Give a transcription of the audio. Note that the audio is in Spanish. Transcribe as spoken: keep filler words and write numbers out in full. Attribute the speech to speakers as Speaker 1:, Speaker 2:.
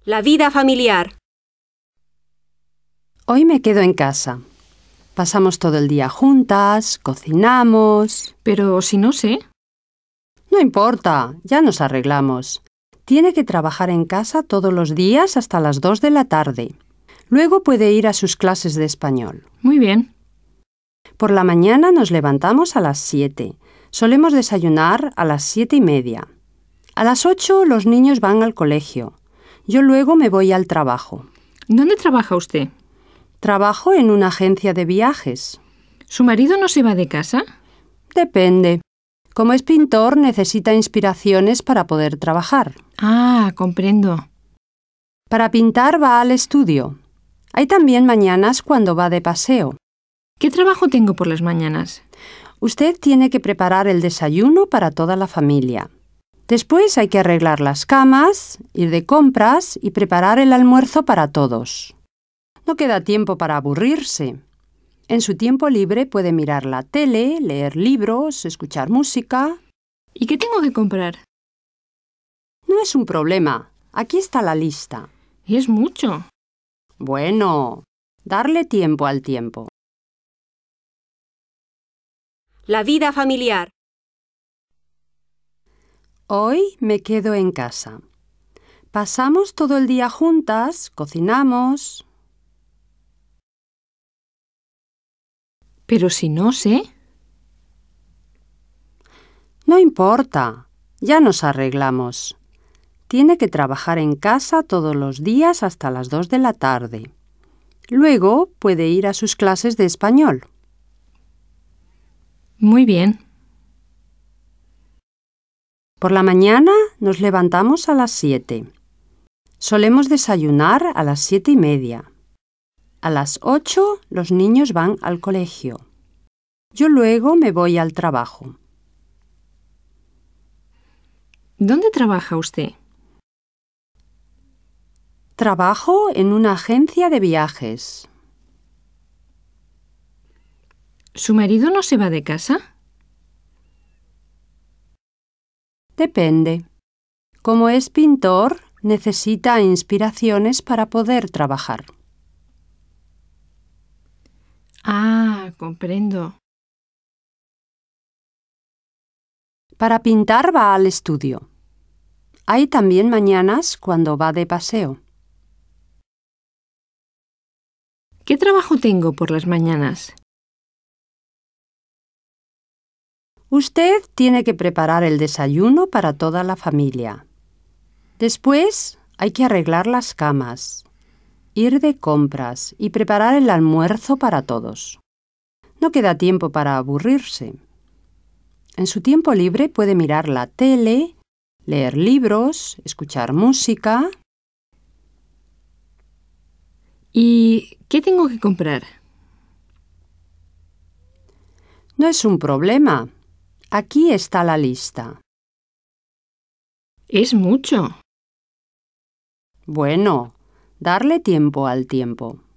Speaker 1: La vida familiar.
Speaker 2: Hoy me quedo en casa. Pasamos todo el día juntas, cocinamos...
Speaker 3: Pero si no sé.
Speaker 2: No importa, ya nos arreglamos. Tiene que trabajar en casa todos los días hasta las dos de la tarde. Luego puede ir a sus clases de español.
Speaker 3: Muy bien.
Speaker 2: Por la mañana nos levantamos a las siete. Solemos desayunar a las siete y media. A las ocho los niños van al colegio. Yo luego me voy al trabajo.
Speaker 3: ¿Dónde trabaja usted?
Speaker 2: Trabajo en una agencia de viajes.
Speaker 3: ¿Su marido no se va de casa?
Speaker 2: Depende. Como es pintor, necesita inspiraciones para poder trabajar.
Speaker 3: Ah, comprendo.
Speaker 2: Para pintar va al estudio. Hay también mañanas cuando va de paseo.
Speaker 3: ¿Qué trabajo tengo por las mañanas?
Speaker 2: Usted tiene que preparar el desayuno para toda la familia. Después hay que arreglar las camas, ir de compras y preparar el almuerzo para todos. No queda tiempo para aburrirse. En su tiempo libre puede mirar la tele, leer libros, escuchar música.
Speaker 3: ¿Y qué tengo que comprar?
Speaker 2: No es un problema. Aquí está la lista.
Speaker 3: Es mucho.
Speaker 2: Bueno, darle tiempo al tiempo.
Speaker 1: La vida familiar.
Speaker 2: Hoy me quedo en casa. Pasamos todo el día juntas, cocinamos...
Speaker 3: Pero si no sé.
Speaker 2: No importa, ya nos arreglamos. Tiene que trabajar en casa todos los días hasta las dos de la tarde. Luego puede ir a sus clases de español.
Speaker 3: Muy bien.
Speaker 2: Por la mañana nos levantamos a las siete. Solemos desayunar a las siete y media. A las ocho los niños van al colegio. Yo luego me voy al trabajo.
Speaker 3: ¿Dónde trabaja usted?
Speaker 2: Trabajo en una agencia de viajes.
Speaker 3: ¿Su marido no se va de casa?
Speaker 2: Depende. Como es pintor, necesita inspiraciones para poder trabajar.
Speaker 3: Ah, comprendo.
Speaker 2: Para pintar va al estudio. Hay también mañanas cuando va de paseo.
Speaker 3: ¿Qué trabajo tengo por las mañanas?
Speaker 2: Usted tiene que preparar el desayuno para toda la familia. Después hay que arreglar las camas, ir de compras y preparar el almuerzo para todos. No queda tiempo para aburrirse. En su tiempo libre puede mirar la tele, leer libros, escuchar música.
Speaker 3: ¿Y qué tengo que comprar?
Speaker 2: No es un problema. Aquí está la lista.
Speaker 3: Es mucho.
Speaker 2: Bueno, darle tiempo al tiempo.